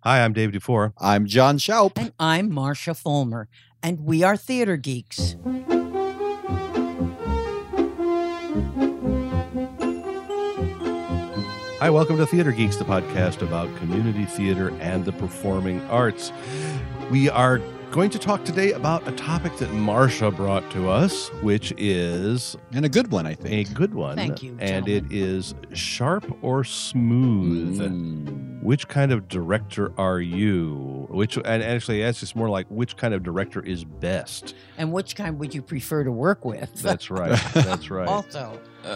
Hi, I'm Dave Dufour. I'm John Schaup. And I'm Marcia Fulmer. And we are Theater Geeks. Hi, welcome to Theater Geeks, the podcast about community theater and the performing arts. We are going to talk today about a topic that Marcia brought to us, which is... And a good one, I think. A good one. Thank you, And gentlemen. it is sharp or smooth. Which kind of director are you? And actually, that's just more like which kind of director is best. And which kind would you prefer to work with? That's right. That's right. Also.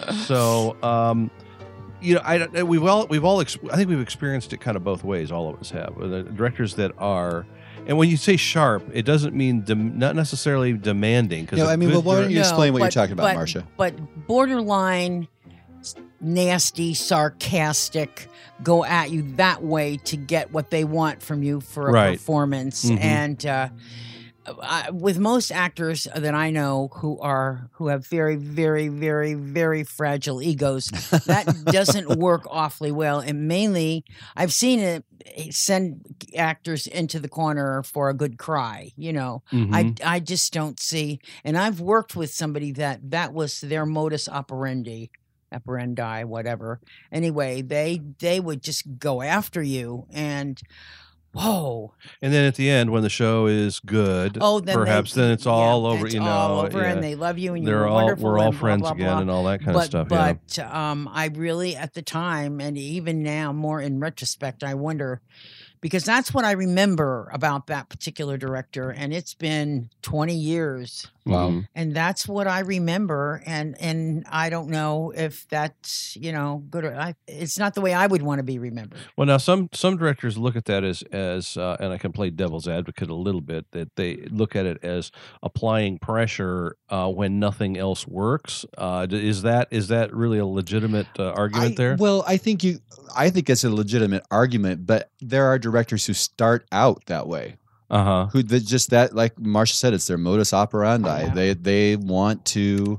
So, we've all I think we've experienced it kind of both ways. All of us have. The directors that are, and when you say sharp, it doesn't mean not necessarily demanding. No, I mean, well, why don't you explain what you're talking about, Marcia? But borderline, nasty, sarcastic, go at you that way to get what they want from you for a performance. Mm-hmm. And with most actors that I know who have very, very, very, very fragile egos, that doesn't work awfully well. And mainly, I've seen it send actors into the corner for a good cry. You know, Mm-hmm. I just don't see. And I've worked with somebody that was their modus operandi, whatever. Anyway, they would just go after you and. Whoa! And then at the end, when the show is good, then then it's all over. It's all over, and they love you, and you're wonderful. We're all and friends blah, blah, again, blah. and all that kind of stuff. But I really, at the time, and even now, more in retrospect, I wonder, because that's what I remember about that particular director, and it's been 20 years. Wow. And that's what I remember, and I don't know if that's good or it's not the way I would want to be remembered. Well, now some directors look at that as and I can play devil's advocate a little bit, that they look at it as applying pressure when nothing else works. Is that really a legitimate argument there? Well, I think it's a legitimate argument, but there are directors who start out that way. Who just that, like Marcia said, it's their modus operandi. Yeah. They want to,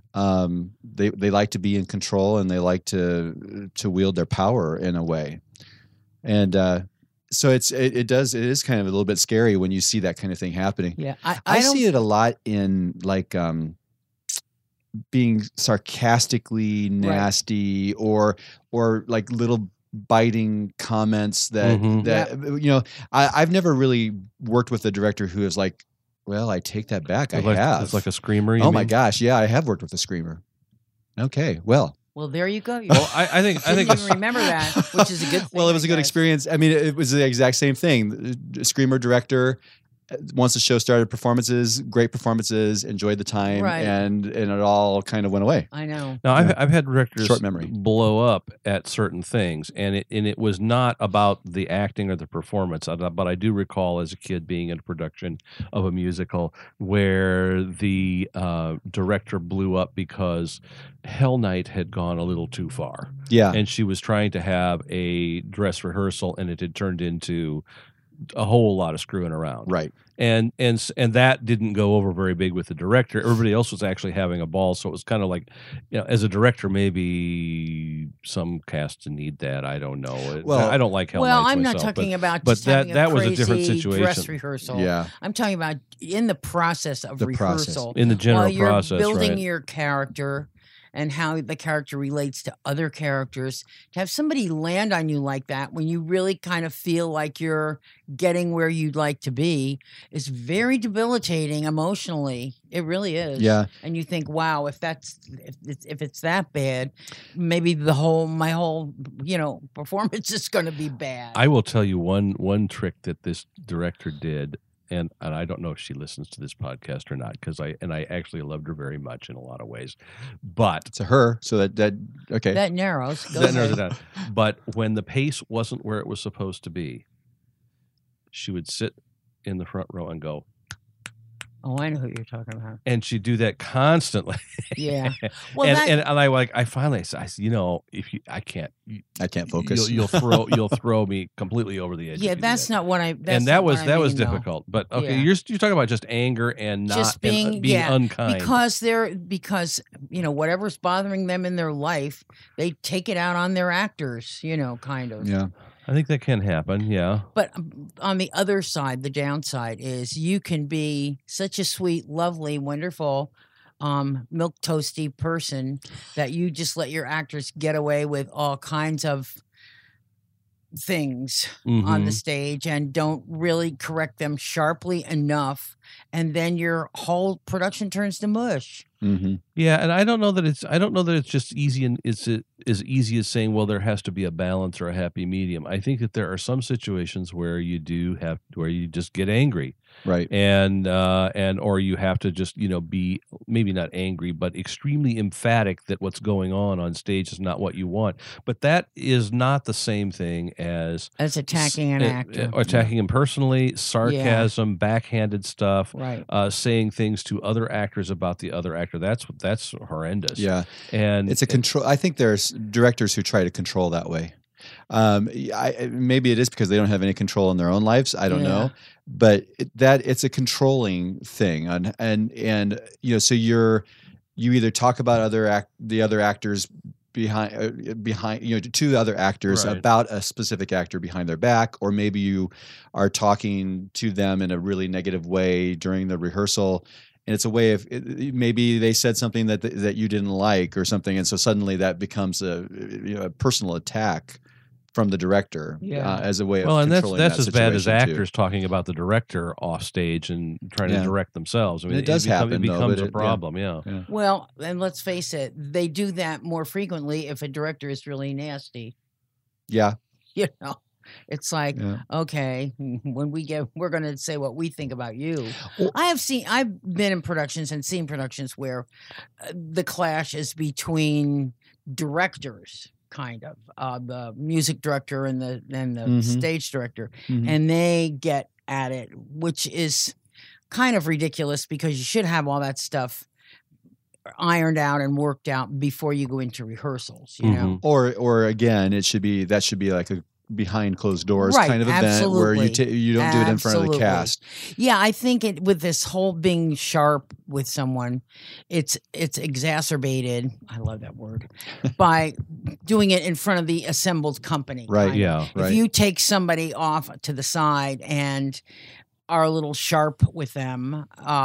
they like to be in control, and they like to wield their power in a way, and so it is kind of a little bit scary when you see that kind of thing happening. Yeah, I see it a lot in like being sarcastically nasty or like little biting comments that I've never really worked with a director who is like, well, I take that back. It's like a screamer. My gosh, yeah, I have worked with a screamer. Okay, well, there you go. Well, I think even remember that, which is a good thing. Well, it was a good experience. I mean, it was the exact same thing. The screamer director, once the show started, great performances, enjoyed the time, and it all kind of went away. I know. Now, I've had directors Short memory. blow up at certain things, and it was not about the acting or the performance, but I do recall as a kid being in a production of a musical where the director blew up because Hell Night had gone a little too far. Yeah. And she was trying to have a dress rehearsal, and it had turned into a whole lot of screwing around. Right. And that didn't go over very big with the director. Everybody else was actually having a ball, so it was kind of like, as a director, maybe some casts need that. I don't know. Well, I don't like Hell Well, Nights I'm myself, not talking about but just having that a was a different crazy situation. dress rehearsal. Yeah. I'm talking about in the process of The process. rehearsal. In the general while you're process, building right. your character and how the character relates to other characters, to have somebody land on you like that when you really kind of feel like you're getting where you'd like to be is very debilitating emotionally. It really is. Yeah. And you think, wow, if it's that bad, maybe my whole performance is going to be bad. I will tell you one trick that this director did. And I don't know if she listens to this podcast or not, because I actually loved her very much in a lot of ways, but it's a her, so that okay, that narrows. That narrows it down. But when the pace wasn't where it was supposed to be, she would sit in the front row and go, Oh, I know who you're talking about. And she'd do that constantly. Yeah. Well, and I finally said, if you, I can't focus. You'll throw me completely over the edge. Yeah, that's not what I. That was difficult. But okay, yeah. you're talking about just anger and not just being unkind because whatever's bothering them in their life, they take it out on their actors. Kind of. Yeah. I think that can happen. Yeah. But on the other side, the downside is you can be such a sweet, lovely, wonderful, milk toasty person that you just let your actors get away with all kinds of things on the Mhm. stage and don't really correct them sharply enough, and then your whole production turns to mush. Hmm. Yeah, and I don't know that it's just easy and it's as easy as saying, well, there has to be a balance or a happy medium. I think that there are some situations where you just get angry, Right. and or you have to just be maybe not angry but extremely emphatic that what's going on stage is not what you want. But that is not the same thing as Attacking an actor. attacking him personally, sarcasm, backhanded stuff, Right. saying things to other actors about the other actor. That's horrendous. Yeah. And It's a control. I think there's directors who try to control that way. Maybe it is because they don't have any control in their own lives. I don't know, but it's a controlling thing, and so you either talk about the other actors behind to other actors Right. about a specific actor behind their back, or maybe you are talking to them in a really negative way during the rehearsal. And it's a way of maybe they said something that you didn't like or something, and so suddenly that becomes a personal attack from the director as a way of well, and controlling that's that as bad as situation, too. actors talking about the director off stage and trying to Yeah. direct themselves. I mean, It does happen, It though, becomes but a problem. Yeah. Yeah. Well, and let's face it, they do that more frequently if a director is really nasty. Yeah. It's like, Yeah. okay, when we're going to say what we think about you. Well- I've been in productions and seen productions where the clash is between directors, kind of the music director and the Mhm. stage director, Mhm. and they get at it, which is kind of ridiculous because you should have all that stuff ironed out and worked out before you go into rehearsals. You know. Or again, that should be like a behind closed doors Right, kind of event where absolutely. you don't do it in front of the Absolutely. cast. Yeah, I think with this whole being sharp with someone, it's exacerbated. I love that word by doing it in front of the assembled company. Right. kind of. Yeah. Right. If you take somebody off to the side and are a little sharp with them,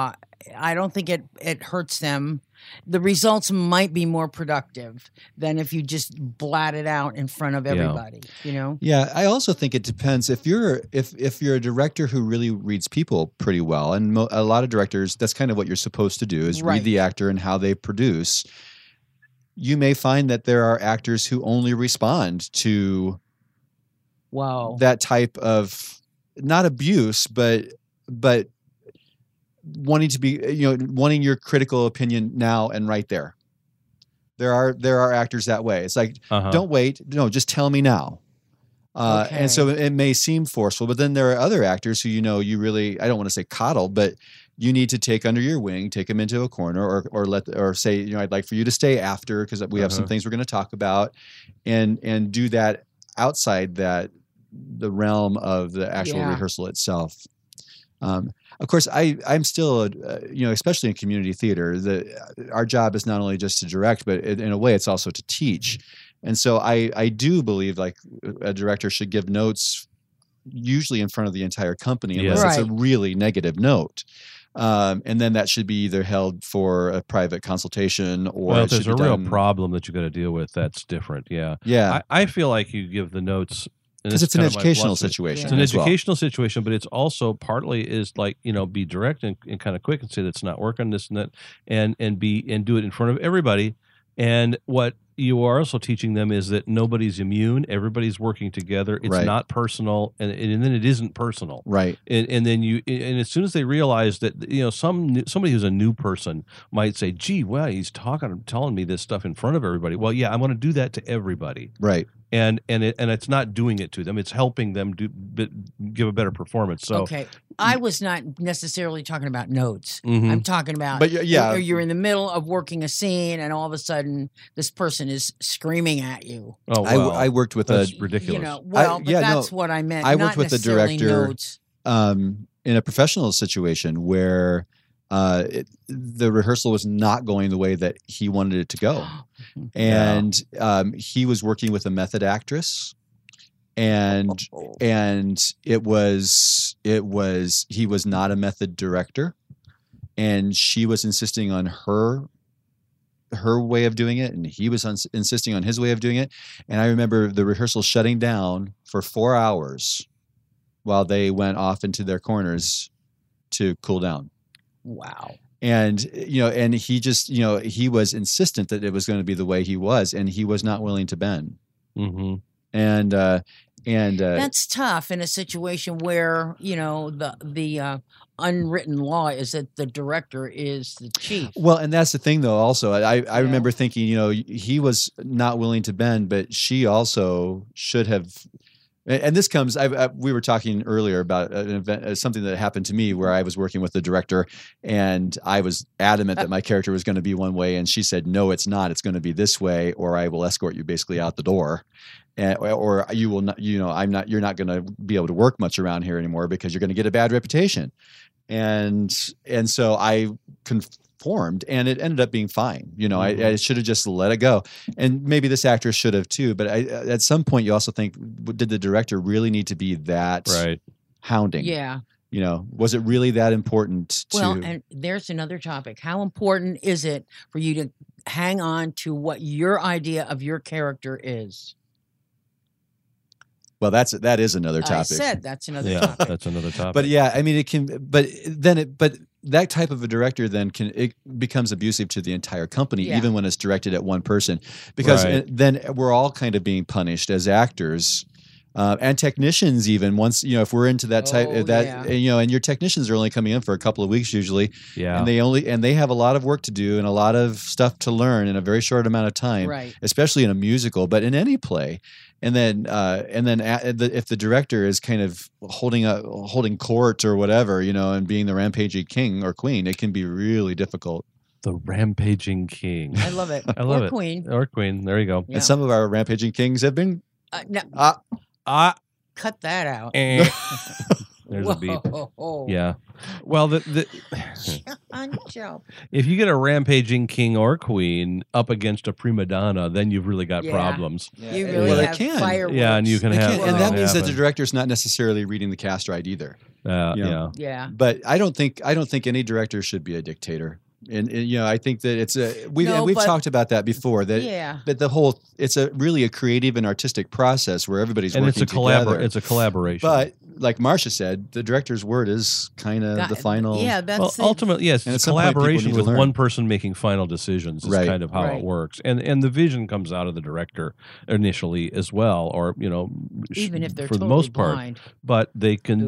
I don't think it hurts them. The results might be more productive than if you just blat it out in front of everybody. You know. Yeah, I also think it depends if you're a director who really reads people pretty well, and a lot of directors, that's kind of what you're supposed to do is Right. read the actor and how they produce. You may find that there are actors who only respond to Wow. that type of not abuse, but wanting to be wanting your critical opinion now and right there. There are actors that way. It's like Uh-huh. don't wait, no, just tell me now. And so it may seem forceful, but then there are other actors who you really, I don't want to say coddle, but you need to take under your wing, take them into a corner, or say I'd like for you to stay after because we have some Uh-huh. things we're going to talk about, and do that outside the realm of the actual Yeah. rehearsal itself. Of course, I'm still, especially in community theater, our job is not only just to direct, but in a way, it's also to teach. And so I do believe like a director should give notes usually in front of the entire company, unless Yeah. it's a Right. really negative note. And then that should be either held for a private consultation or Well, it if there's should a be real done- problem that you got to deal with, that's different. Yeah. Yeah, I feel like you give the notes and because this it's an kind of my educational philosophy. situation. It's an as well. educational situation, but it's also partly is like, be direct and kind of quick and say that's not working, this and that, and do it in front of everybody. And what you are also teaching them is that nobody's immune. Everybody's working together. It's Right. not personal, and then it isn't personal. Right. And then and as soon as they realize that somebody who's a new person might say, "Gee, well, he's telling me this stuff in front of everybody." Well, yeah, I'm going to do that to everybody. Right. And it's not doing it to them; it's helping them give a better performance. So, Okay. I was not necessarily talking about notes. Mhm. I'm talking about But yeah. you're in the middle of working a scene and all of a sudden this person is screaming at you. oh well, I worked with a that's ridiculous. But that's what I meant. I not worked with the necessarily director, notes. in a professional situation where the rehearsal was not going the way that he wanted it to go. And he was working with a method actress, and it was he was not a method director, and she was insisting on her way of doing it, and he was insisting on his way of doing it. And I remember the rehearsal shutting down for 4 hours while they went off into their corners to cool down. Wow. And and he just he was insistent that it was going to be the way he was, and he was not willing to bend. Mm-hmm. And that's tough in a situation where the unwritten law is that the director is the chief. Well, and that's the thing, though. Also, I remember thinking, he was not willing to bend, but she also should have. And this comes. We were talking earlier about an event, something that happened to me where I was working with the director, and I was adamant that my character was going to be one way, and she said, "No, it's not. It's going to be this way, or I will escort you basically out the door." Or you will not, you're not going to be able to work much around here anymore because you're going to get a bad reputation. And so I conformed, and it ended up being fine. I should have just let it go. And maybe this actor should have too, but at some point you also think, did the director really need to be that hounding? Yeah. Was it really that important to... Well, and there's another topic. How important is it for you to hang on to what your idea of your character is? Well, that is another topic. I said that's another topic. That's another topic. But yeah, I mean, it can. But that type of a director then it becomes abusive to the entire company, even when it's directed at one person, because then we're all kind of being punished as actors. And technicians, even once if we're into that type and your technicians are only coming in for a couple of weeks usually, and they have a lot of work to do and a lot of stuff to learn in a very short amount of time, especially in a musical, but in any play. And then if the director is kind of holding court or whatever, and being the rampaging king or queen, it can be really difficult. The rampaging king. I love it. I love it. Queen. Or queen. There you go. Yeah. And some of our rampaging kings have been. Cut that out. There's a beep. Yeah. Well, if you get a rampaging king or queen up against a prima donna, then you've really got problems. Yeah. You really have fireworks. Yeah, and you can have, and that means that the director's not necessarily reading the cast right either. Yeah. But I don't think any director should be a dictator. And I think that it's we've talked about that before. That the whole it's really a creative and artistic process where everybody's working together. It's a collaboration. But like Marcia said, the director's word is kind of the final. Yeah, that's ultimately yes. It's collaboration with one person making final decisions. Is kind of how it works, and the vision comes out of the director initially as well, or even if they're for the most part. Blind. But they can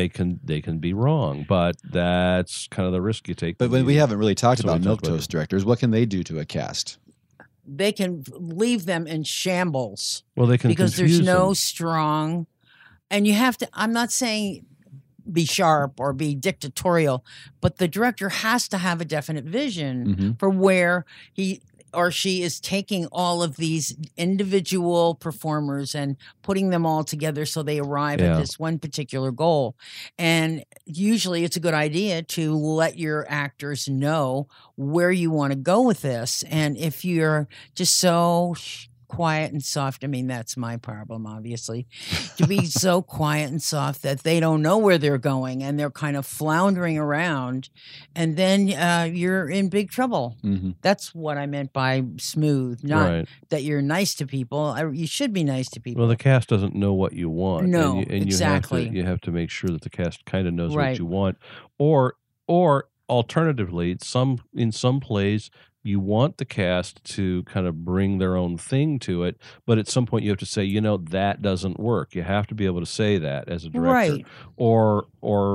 be wrong. But that's kind of the risk you take. But when we haven't really talked about milquetoast directors, what can they do to a cast? They can leave them in shambles. Well, they can because there's no them. strong. And you have to, I'm not saying be sharp or be dictatorial, but the director has to have a definite vision for where he or she is taking all of these individual performers and putting them all together so they arrive at this one particular goal. And usually it's a good idea to let your actors know where you want to go with this. And if you're just so quiet and soft. I mean, that's my problem, obviously, to be so quiet and soft that they don't know where they're going and they're kind of floundering around, and then you're in big trouble. That's what I meant by smooth, not that you're nice to people. You should be nice to people. Well, the cast doesn't know what you want. No, and exactly. You have to make sure that the cast kind of knows what you want. Or alternatively, in some plays, you want the cast to kind of bring their own thing to it, but at some point you have to say, that doesn't work. You have to be able to say that as a director, or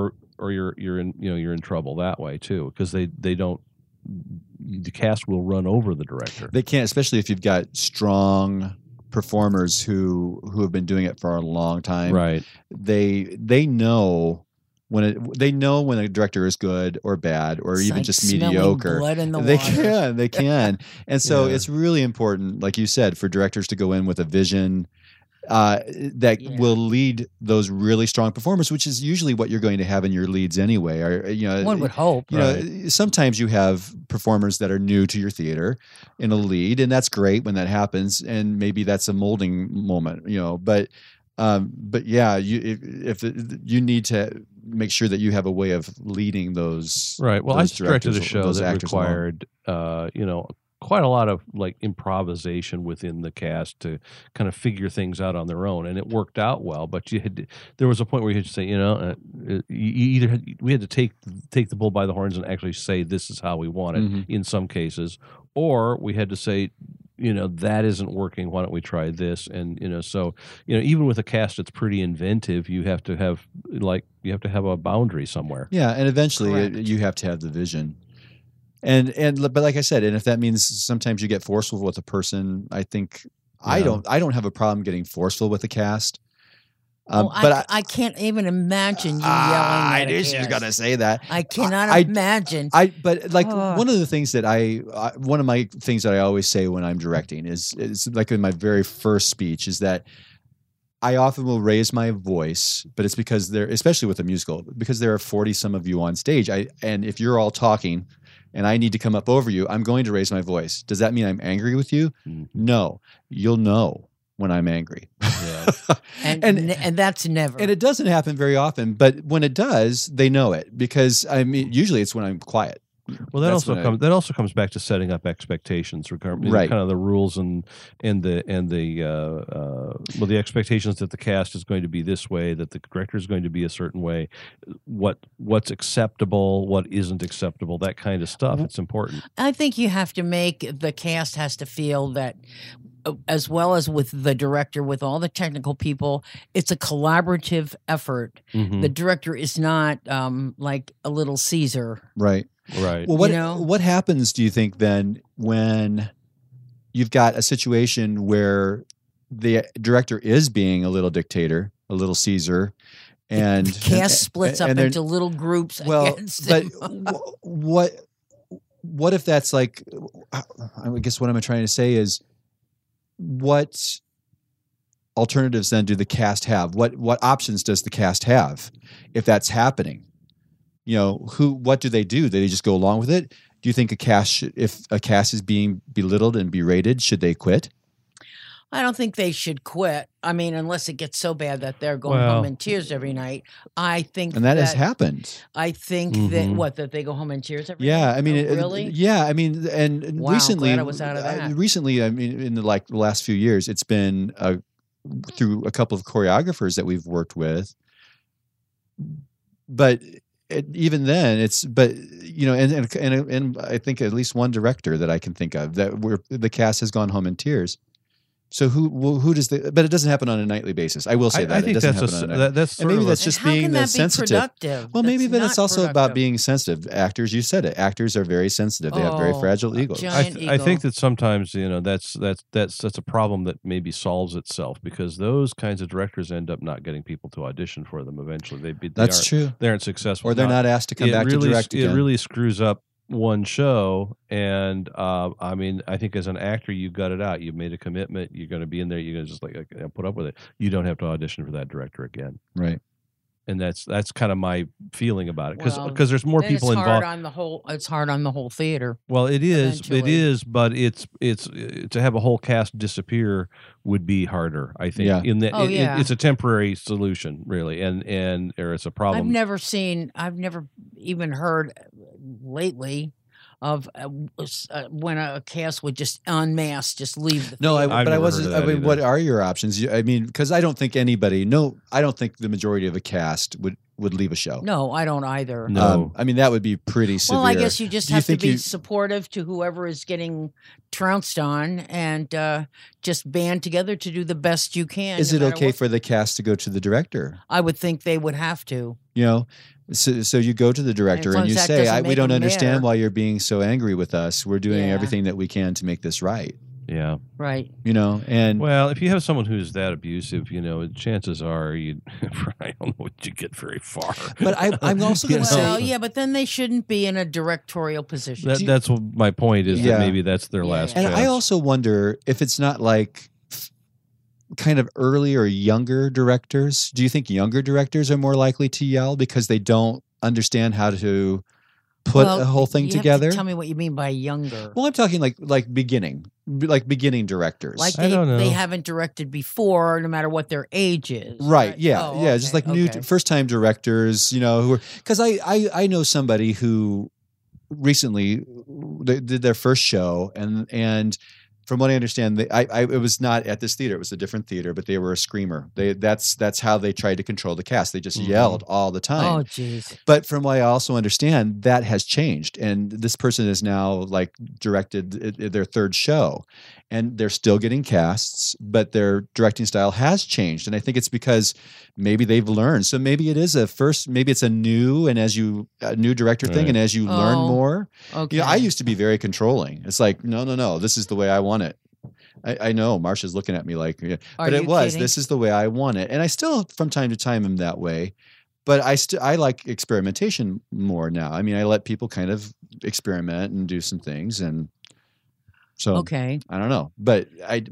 you're in trouble that way too, because they don't. The cast will run over the director. They can't, especially if you've got strong performers who have been doing it for a long time. Right. They know. They know when a director is good or bad or even just mediocre. Blood in the They can. And so it's really important, like you said, for directors to go in with a vision that will lead those really strong performers, which is usually what you're going to have in your leads anyway. Or one would hope. Sometimes you have performers that are new to your theater in a lead, and that's great when that happens. And maybe that's a molding moment. But But yeah, if you need to make sure that you have a way of leading those. Right. Well, I those just directed a directors- show those that actors along. required, quite a lot of like improvisation within the cast to kind of figure things out on their own, and it worked out well. But there was a point where you had to say, we had to take the bull by the horns and actually say this is how we want it Mhm. in some cases, or we had to say, that isn't working. Why don't we try this? And so even with a cast that's pretty inventive, you have to have a boundary somewhere. Yeah, and eventually Correct. you have to have the vision. But like I said, and if that means sometimes you get forceful with a person, I think I Yeah. don't have a problem getting forceful with the cast. But I can't even imagine you yelling I at a knew she was cast. going to say that. I cannot I- imagine. But like Ugh. one of the things that one of my things that I always say when I'm directing is like in my very first speech is that I often will raise my voice, but it's because especially with a musical, because there are 40 some of you on stage. And if you're all talking and I need to come up over you, I'm going to raise my voice. Does that mean I'm angry with you? Mhm. No, you'll know when I'm angry. Yeah. and that's never. And it doesn't happen very often, but when it does, they know it because usually it's when I'm quiet. Well, that That's when that also comes back to setting up expectations, regarding Right. kind of the rules and the expectations that the cast is going to be this way, that the director is going to be a certain way, what's acceptable, what isn't acceptable, that kind of stuff. It's important. I think you have to make the cast has to feel that, as well as with the director, with all the technical people, it's a collaborative effort. Mhm. The director is not like a little Caesar. Right. Right. Well, You what happens, do you think, then, when you've got a situation where the director is being a little dictator, a little Caesar, and The cast splits up they're- into little groups well, against but him. what if that's like? I guess what I'm trying to say is, what alternatives then do the cast have? What options does the cast have if that's happening? What do? Do they just go along with it? Do you think if a cast is being belittled and berated, should they quit? I don't think they should quit. I mean, unless it gets so bad that they're going Well- home in tears every night. I think And that has happened. I think Mhm. that they go home in tears every Yeah, night. I mean, Oh, really? yeah, I mean, and Wow, recently, glad I was out of that. recently, I mean, in the last few years, it's been through a couple of choreographers that we've worked with, but even then, and I think at least one director that I can think of where the cast has gone home in tears. So who does but it doesn't happen on a nightly basis. I will say that I think it doesn't that's happen on a nightly. that's And maybe sort of that's a- just And how being can the that be sensitive. productive? Well, maybe That's then it's not also about productive. being sensitive. Actors, you said it. Actors are very sensitive. They have very Oh, fragile egos. giant I think ego. that sometimes that's a problem that maybe solves itself, because those kinds of directors end up not getting people to audition for them eventually. That's true. They aren't successful, Or they're not asked to come back to direct again. It really screws up one show, and I mean, I think as an actor, you got it out. You've made a commitment. You're going to be in there. You're going to just put up with it. You don't have to audition for that director again. Right. And that's kind of my feeling about it, Well, because there's more Then people it's hard involved. on the whole. It's hard on the whole theater. Well, it is, eventually. but it's to have a whole cast disappear would be harder, I think. Yeah. In that, Oh, yeah. it's a temporary solution, really, and or it's a problem. I've never even heard lately of when a cast would just en masse just leave the No, theater. I've but I never wasn't. heard I of that mean, what either. are your options? I mean, because I don't think anybody. No, I don't think the majority of a cast would leave a show. No, I don't either. No. I mean, that would be pretty severe. Well, I guess you just Do you have to think be you- supportive to whoever is getting trounced on, and just band together to do the best you can. Is no it matter okay what. for the cast to go to the director? I would think they would have to. So you go to the director as long and you as that say, doesn't "We make don't them understand mayor." why you're being so angry with us. We're doing Yeah. everything that we can to make this right." Yeah. Right. And Well, if you have someone who's that abusive, chances are I don't know what you get very far. but I'm also going to Well, say, yeah, but then they shouldn't be in a directorial position. That's what my point is. Yeah. That maybe that's their Yeah, last yeah. and chance. I also wonder if it's not like kind of early or younger directors. Do you think younger directors are more likely to yell because they don't understand how to put Well, a whole thing you have to together. tell me what you mean by younger. Well, I'm talking like beginning directors. Like I don't know. they haven't directed before, no matter what their age is. Right. Yeah. Oh, yeah. Just like new okay. first time directors, who are, because I know somebody who recently they did their first show and from what I understand, it was not at this theater. It was a different theater, but they were a screamer. That's how they tried to control the cast. They just yelled all the time. Oh, jeez. But from what I also understand, that has changed, and this person is now like directed their third show, and they're still getting casts, but their directing style has changed, and I think it's because maybe they've learned. So maybe it is maybe it's a new director thing, Right. and as you learn more, Okay. I used to be very controlling. It's like no, this is the way I want it. I know Marsha's looking at me like, yeah. But it you was, kidding? this is the way I want it. And I still, from time to time, am that way. But I like experimentation more now. I mean, I let people kind of experiment and do some things. And so Okay. I don't know. But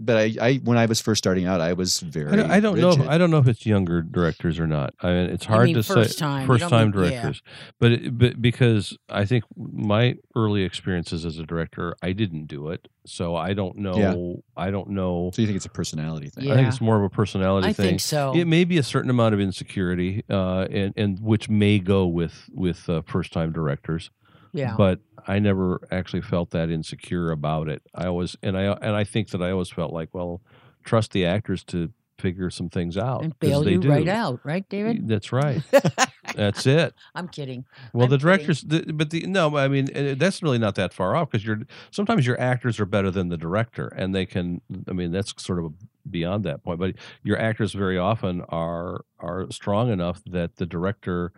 I when I was first starting out, I was very I don't know. rigid. I don't know if it's younger directors or not. I mean, it's You hard mean to first say. time. You First don't time mean- yeah. directors, but because I think my early experiences as a director, I didn't do it, so I don't know. Yeah. I don't know. So you think it's a personality thing? Yeah. I think it's more of a personality I thing. think so. It may be a certain amount of insecurity, and which may go with first time directors. Yeah. But I never actually felt that insecure about it. I always and I think that I always felt like, well, trust the actors to figure some things out. And 'cause bail they you do. right out, right, David? That's right. That's it. I'm kidding. Well, I'm the kidding. directors, no, I mean that's really not that far off because sometimes your actors are better than the director, and they can. I mean, that's sort of beyond that point. But your actors very often are strong enough that the director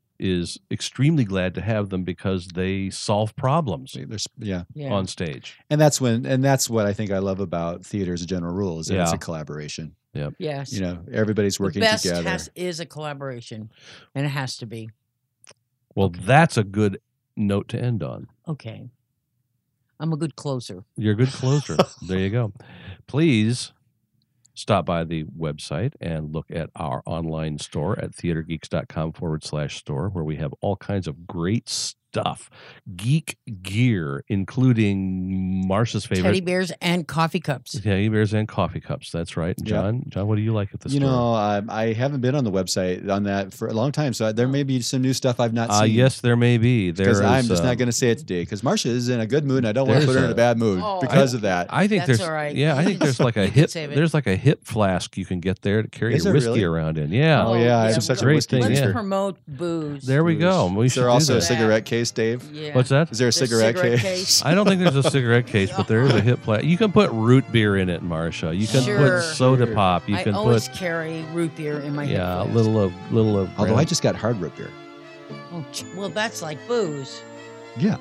is extremely glad to have them because they solve problems Yeah. Yeah. on stage. And that's what I think I love about theater as a general rule is that it's Yeah. a collaboration. Yes. Everybody's The working best together. is a collaboration, and it has to be. Well, that's a good note to end on. Okay. I'm a good closer. You're a good closer. There you go. Please stop by the website and look at our online store at theatergeeks.com/store, where we have all kinds of great stuff. Geek gear, including Marsha's favorite Teddy bears and coffee cups. teddy bears and coffee cups. That's right. Yeah. John, what do you like at the store? I haven't been on the website on that for a long time, so there may be some new stuff I've not seen. Yes, there may be. because There I'm is, just not going to say it today because Marsha is in a good mood and I don't want to There's put her in a bad mood Oh, because of that. I think That's there's all right. yeah, I think there's like a You can hip save it. there's like a hip flask you can get there to carry Is your there whiskey really? around in. Yeah. Oh, yeah, I'm It's such a great whiskey thing. Let's Yeah. promote booze. There we go. We Is should there do also a that. cigarette case, Dave? Yeah. What's that? Is there a There's cigarette case? I don't think there's a cigarette case, but there is a hip flask. You can put root beer in it, Marsha. You can Sure. put soda pop. You I can always put carry root beer in my a hip flask. little of. Although I just got hard root beer. Oh, well, that's like booze. Yeah.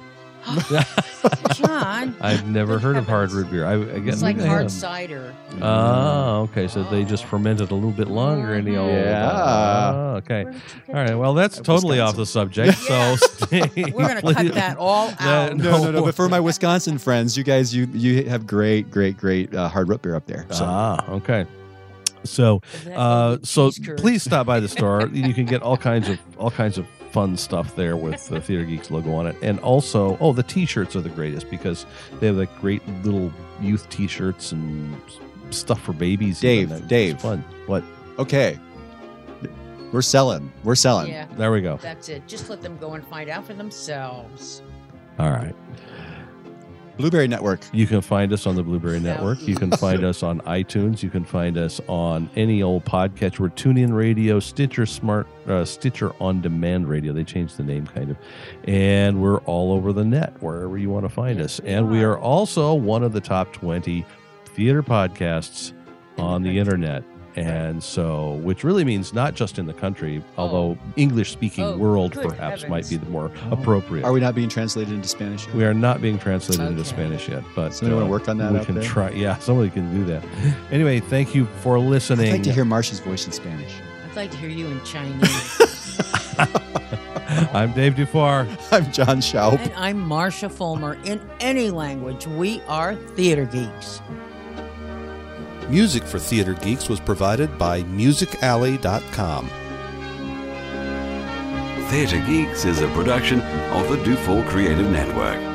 John, I've never Good heard of hard heavens. root beer. I guess it's like maybe I hard have. cider. Oh, okay. So they just fermented a little bit longer in the old. Yeah. Oh, okay. All right. Well, that's totally off the subject. Yeah. So stay. We're going to cut that all out. No. But for my Wisconsin friends, you guys, you have great hard root beer up there. So Okay. So, Is that so cheese curd? please stop by the store. You can get all kinds of fun stuff there with the Theater Geeks logo on it, and also, the T-shirts are the greatest because they have like great little youth T-shirts and stuff for babies. Dave, even. It's Dave. fun. What? okay, we're selling. Yeah, There we go. that's it. Just let them go and find out for themselves. All right. Blueberry Network. You can find us on the Blueberry Network. You can find us on iTunes. You can find us on any old podcast. We're TuneIn Radio, Stitcher Stitcher On Demand Radio. They changed the name kind of. And we're all over the net, wherever you want to find us. And we are also one of the top 20 theater podcasts on the internet. And so, which really means not just in the country, although English-speaking Oh, world good perhaps heavens. might be the more appropriate. Are we not being translated into Spanish yet? We are not being translated into Okay. Spanish yet, but Somebody want to work on that we out can there? try. Yeah, somebody can do that. Anyway, thank you for listening. I'd like to hear Marsha's voice in Spanish. I'd like to hear you in Chinese. I'm Dave Dufour. I'm John Schaub. And I'm Marsha Fulmer. In any language, we are Theater Geeks. Music for Theater Geeks was provided by MusicAlley.com. Theatre Geeks is a production of the Do4 Creative Network.